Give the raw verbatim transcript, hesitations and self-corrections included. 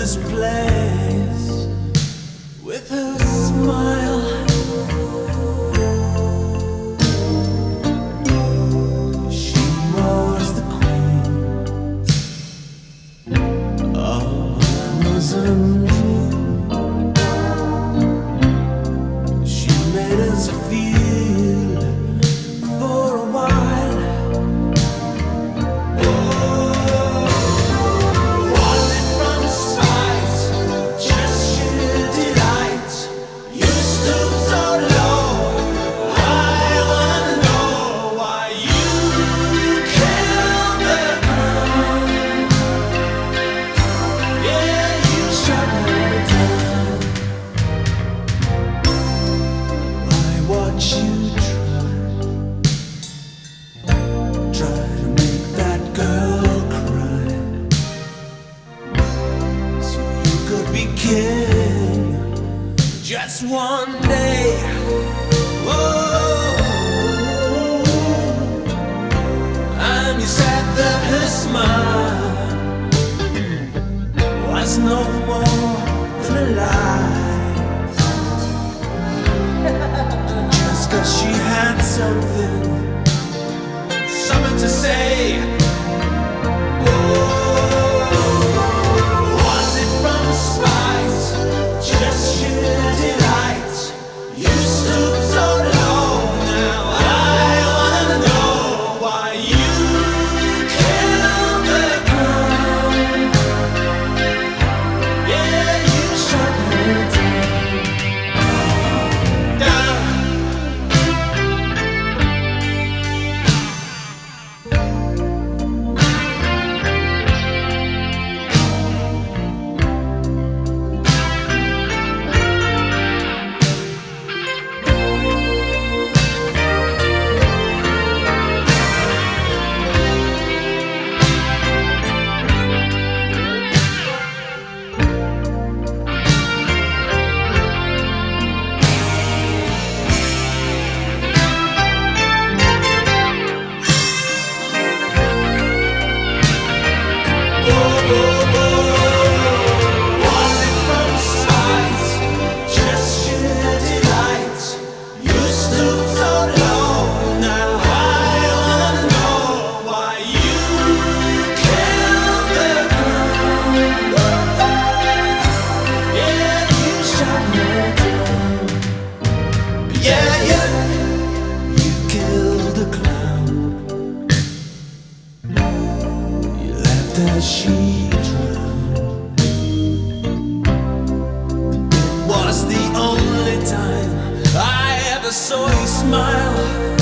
this place with her smile. She was the queen of Amazon. She made us feel for a while. Just one day, whoa, and you said that her smile was no more than a lie. Just 'cause she had something, something to say. As she drowned, it was the only time I ever saw you smile.